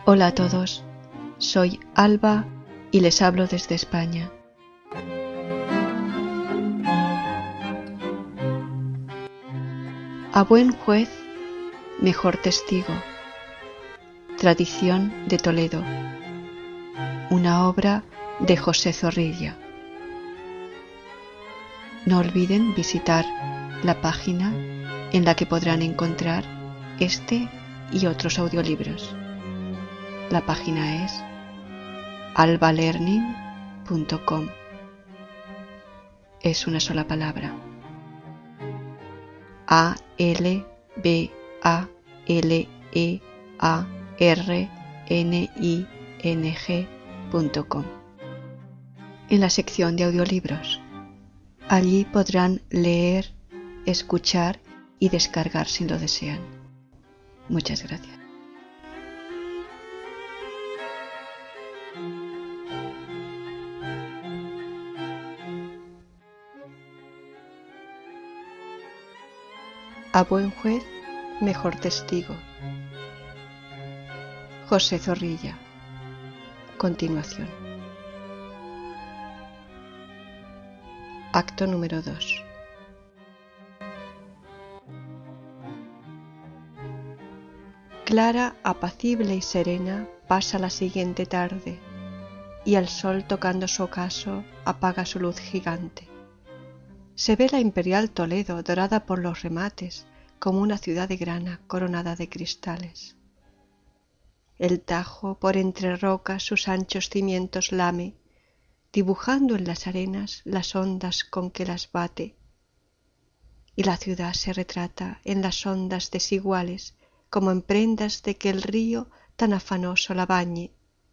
Hola a todos, soy Alba y les hablo desde España. A buen juez, mejor testigo. Tradición de Toledo. Una obra de José Zorrilla. No olviden visitar la página en la que podrán encontrar este y otros audiolibros. La página es albalearning.com. Es una sola palabra. albalearning.com. En la sección de audiolibros. Allí podrán leer, escuchar y descargar si lo desean. Muchas gracias. A buen juez, mejor testigo. José Zorrilla. Continuación. Acto número 2. Clara, apacible y serena, pasa la siguiente tarde, y el sol tocando su ocaso apaga su luz gigante. Se ve la imperial Toledo dorada por los remates, como una ciudad de grana coronada de cristales. El Tajo por entre rocas sus anchos cimientos lame, dibujando en las arenas las ondas con que las bate, y la ciudad se retrata en las ondas desiguales como en prendas de que el río tan afanoso la bañe.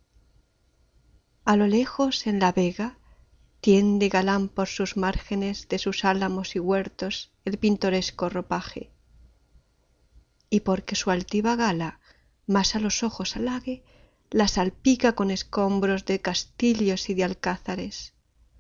A lo lejos en la vega tiende galán por sus márgenes de sus álamos y huertos el pintoresco ropaje, y porque su altiva gala más a los ojos halague, la salpica con escombros de castillos y de alcázares.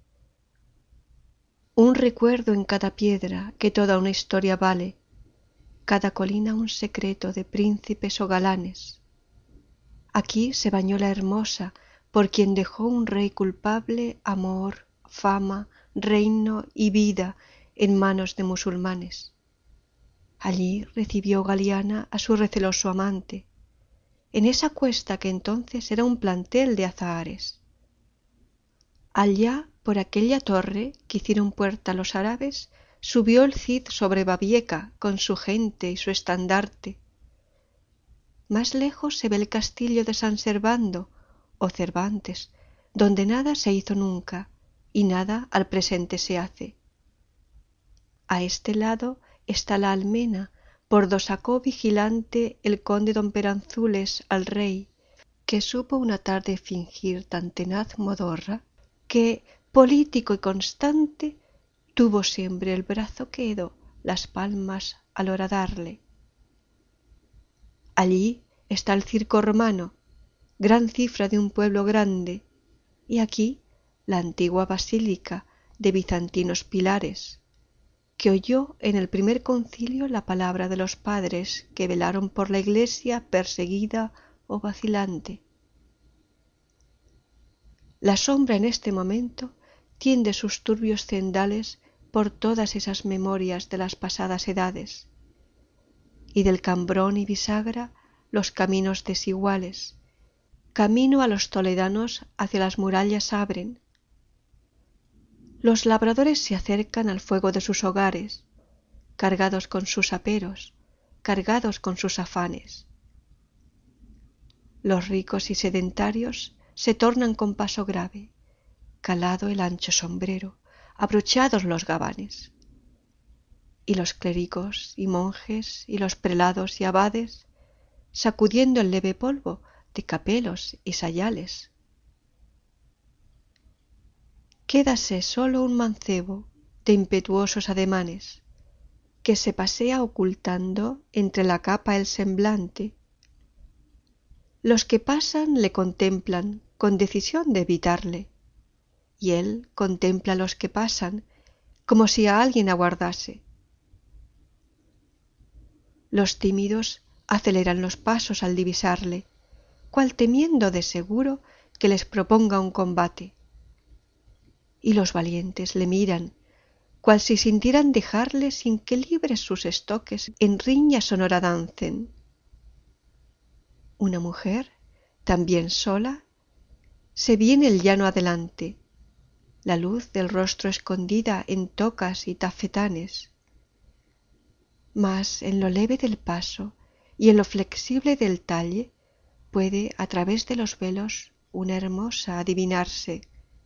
Un recuerdo en cada piedra que toda una historia vale, cada colina un secreto de príncipes o galanes. Aquí se bañó la hermosa por quien dejó un rey culpable amor, fama, reino y vida en manos de musulmanes. Allí recibió Galiana a su receloso amante, en esa cuesta que entonces era un plantel de azahares. Allá, por aquella torre que hicieron puerta los árabes, subió el Cid sobre Babieca con su gente y su estandarte. Más lejos se ve el castillo de San Servando o Cervantes, donde nada se hizo nunca y nada al presente se hace. A este lado está la almena, por do sacó vigilante el conde don Peranzules al rey, que supo una tarde fingir tan tenaz modorra, que, político y constante, tuvo siempre el brazo quedo, las palmas al horadarle. Allí está el circo romano, gran cifra de un pueblo grande, y aquí la antigua basílica de bizantinos pilares, que oyó en el primer concilio la palabra de los padres que velaron por la iglesia perseguida o vacilante. La sombra en este momento tiende sus turbios cendales por todas esas memorias de las pasadas edades, y del Cambrón y Bisagra los caminos desiguales, camino a los toledanos hacia las murallas abren. Los labradores se acercan al fuego de sus hogares, cargados con sus aperos, cargados con sus afanes. Los ricos y sedentarios se tornan con paso grave, calado el ancho sombrero, abrochados los gabanes. Y los clérigos y monjes y los prelados y abades, sacudiendo el leve polvo de capelos y sayales. Quédase solo un mancebo de impetuosos ademanes, que se pasea ocultando entre la capa el semblante. Los que pasan le contemplan con decisión de evitarle, y él contempla a los que pasan como si a alguien aguardase. Los tímidos aceleran los pasos al divisarle, cual temiendo de seguro que les proponga un combate. Y los valientes le miran, cual si sintieran dejarle sin que libres sus estoques en riña sonora dancen. Una mujer, también sola, se vi en el llano adelante, la luz del rostro escondida en tocas y tafetanes. Mas en lo leve del paso y en lo flexible del talle puede a través de los velos una hermosa adivinarse.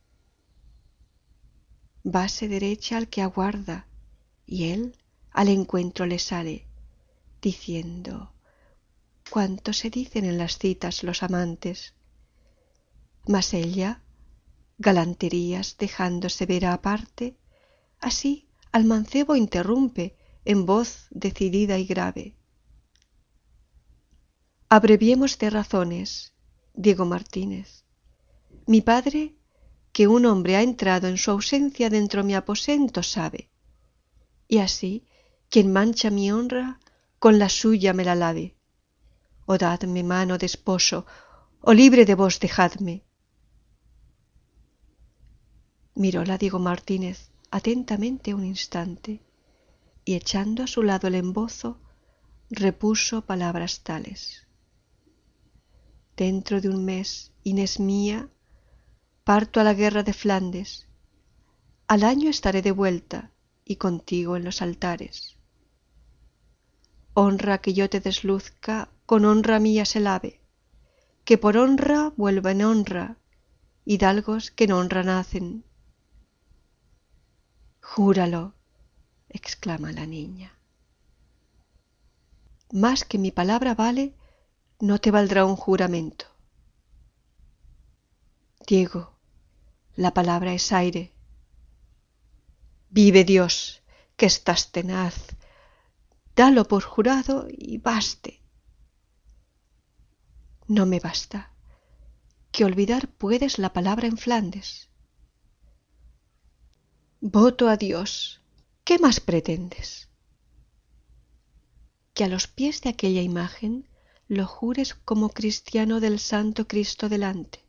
Vase derecha al que aguarda, y él al encuentro le sale, diciendo cuanto se dicen en las citas los amantes. Mas ella, galanterías dejándose ver aparte, así al mancebo interrumpe en voz decidida y grave. Abreviemos de razones, Diego Martínez. Mi padre, que un hombre ha entrado en su ausencia dentro mi aposento, sabe, y así quien mancha mi honra con la suya me la lave. O dadme mano de esposo, o libre de vos dejadme. Miróla Diego Martínez atentamente un instante, y echando a su lado el embozo, repuso palabras tales: dentro de un mes, Inés mía, parto a la guerra de Flandes. Al año estaré de vuelta, y contigo en los altares. Honra que yo te desluzca, con honra mía se lave, que por honra vuelva en honra, hidalgos que en honra nacen. Júralo, exclama la niña. Más que mi palabra vale, no te valdrá un juramento. Diego, la palabra es aire. Vive Dios, que estás tenaz. Dalo por jurado y baste. No me basta, que olvidar puedes la palabra en Flandes. Voto a Dios, ¿qué más pretendes? Que a los pies de aquella imagen lo jures como cristiano del Santo Cristo delante.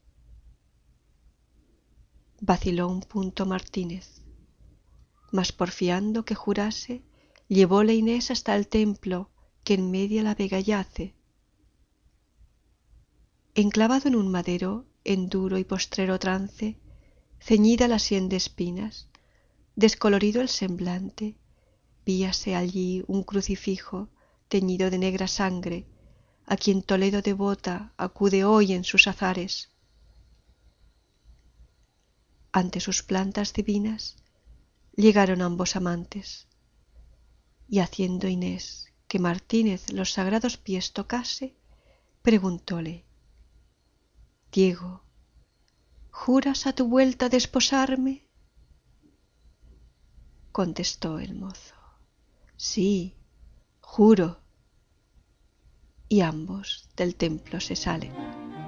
Vaciló un punto Martínez, mas porfiando que jurase, llevóle Inés hasta el templo que en media la vega yace. Enclavado en un madero, en duro y postrero trance, ceñida la sien de espinas, descolorido el semblante, víase allí un crucifijo teñido de negra sangre, a quien Toledo devota acude hoy en sus azares. Ante sus plantas divinas llegaron ambos amantes, y haciendo Inés que Martínez los sagrados pies tocase, preguntóle: Diego, ¿juras a tu vuelta desposarme? Contestó el mozo: sí, juro. Y ambos del templo se salen.